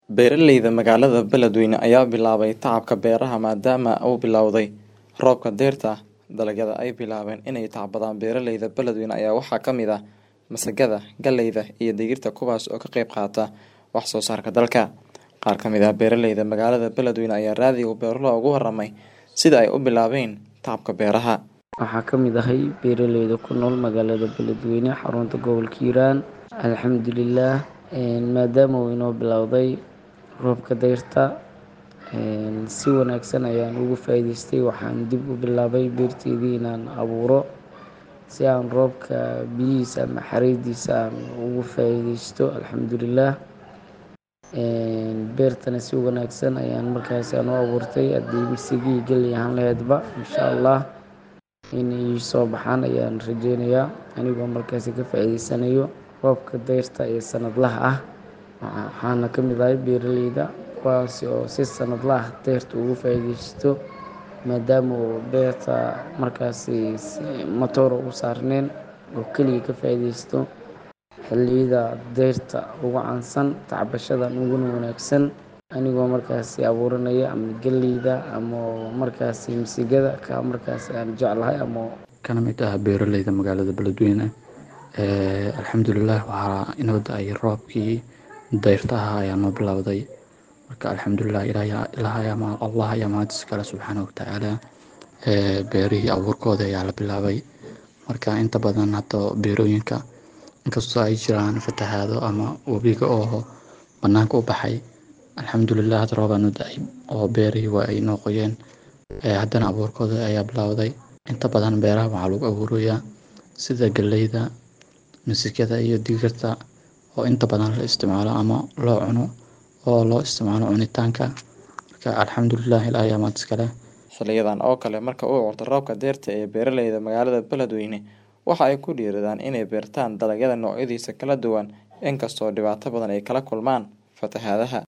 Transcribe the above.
Beeralayda magaalada Beledweyne ayaa bilaabay tacabka beeraha maadaama uu bilowday roobka dayrta. Dalagyada ay bilaabeen inay tacbadaan beeralayda Beledweyne ayaa waxaa ka mid ah masagada, galleyda iyo digirta kuwaas oo ka qayb qaata wax soo saarka dalka. Qaar ka mid ah beeralayda magaalada Beledweyne ayaa raadiyo beeraleyda ugu warramay sida ay u bilaabeen tacabka beeraha. Waxaa ka mid ahay beeralayda ku nool magaalada Beledweyne xarunta gobolka Hiiraan. Alxamdulillaah maadaama uu inoo bilowday roobka dayrta si wanaagsan ayaan ugu faa'iidaystay. Waxaan dib u bilaabay beerteydii inaan abuuro si aan roobka biyihiisa ama xariidiisa aan ugu faa'iidaysto. Alxamdulillaah beertana si wanaagsan ayaan markaas u abuurtay. Haddii misigii galley ahaan lahaydba insha Allah inay soo baxaan ayaan rajeynayaa anigoo markaas ka faa'iidaysanayo roobka dayrta ee sanadlaha ah. Waxaana ka mid ahay beeralayda kuwaas oo si sanadlaha dayrta ugu faa'iidaysto maadaama uu beerta markaasi matoor u saarneen oo kaliya ka faa'iidaysto xilliyada dayrta ugu caansan tacbashadan uguna wanaagsan anigoo markaasi abuuranaya ama galleyda ama markaasi misigada ka markaas aan jeclahay ama kana mid ah beeralayda magaalada Beledweyne. Alxamdulillaah waxaa inoo da'ay roobkii dayrta ahaa ayaa noo bilowday. Marka alxamdulillaah ilaahay ama Allah ayaa mahad iskale subxaanahu wa tacaala. Beerihii abuurkooda ayaa la bilaabay. Marka inta badan hadda beerooyinka inkastoo ay jiraan fatahaado ama webiga oo banaanka u baxay, alxamdulillaah hadda roob aanu da'ay oo beerihii waa ay noo qoyeen. Haddana abuurkooda ayaa bilowday. Inta badan beeraha waxaa lagu abuurayaa sida galleyda, misigada iyo digirta oo inta badan la isticmaalo ama loo cuno oo loo isticmaalo cunitaanka. Marka alxamdulillaah ilaahay ayaa mahad iskale. Xiliyadan oo kale marka uu curto roobka dayrta ee beeralayda magaalada Beledweyne waxa ay ku dhiiradaan inay beertaan dalagyada noocyadiisa kala duwan inkastoo dhibaato badan ay kala kulmaan fatahaadaha.